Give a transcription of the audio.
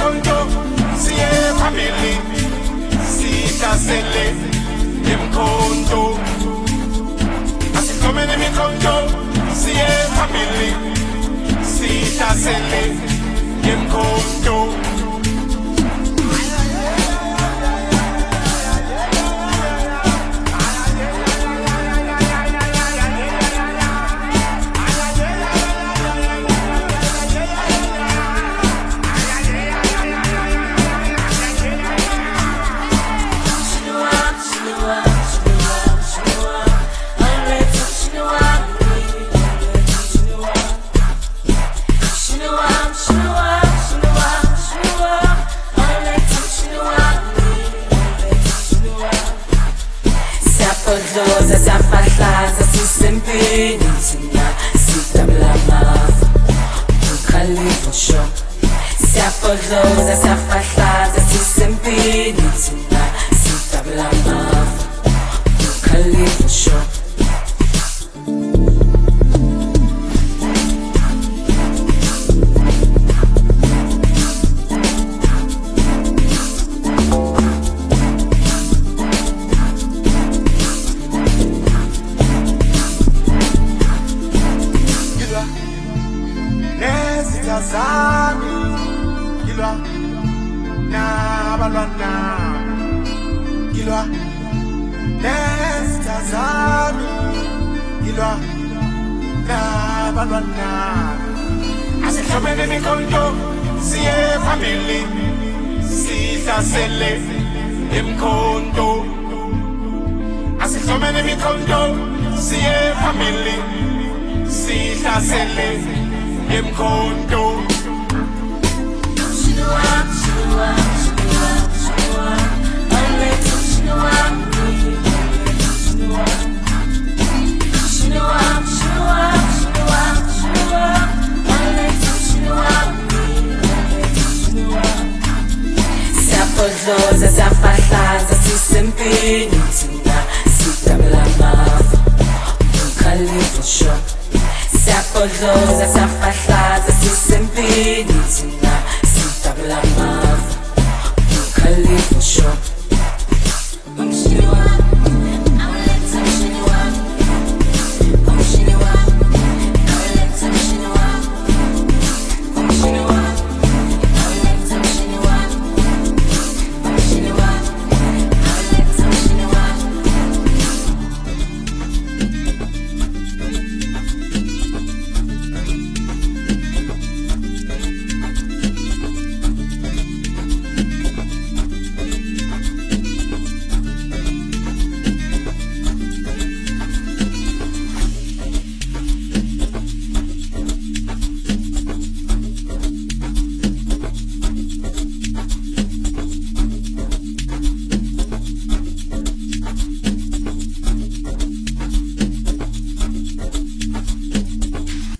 imikhonto siye phambili sihlasele imkhonto asihlomene imikhonto siye phambili sihlasele imkhonto Siyaphodloza siyafahlaza sisempini thina sidabula mafu ukhalifu sho siyaphodloza siyafahlaza sisempini thina sidabula mafu ukhalifu sho Zami kilwa na balwana kilwa nesta zami kilwa na balwana asihlomene imikhonto siye phambili sihlasele imkhonto asihlomene imikhonto siye phambili sihlasele imkhonto siyaphodloza siyafahlaza sisempini thina sidabula mafu ukhalifu sho siyaphodloza siyafahlaza sisempini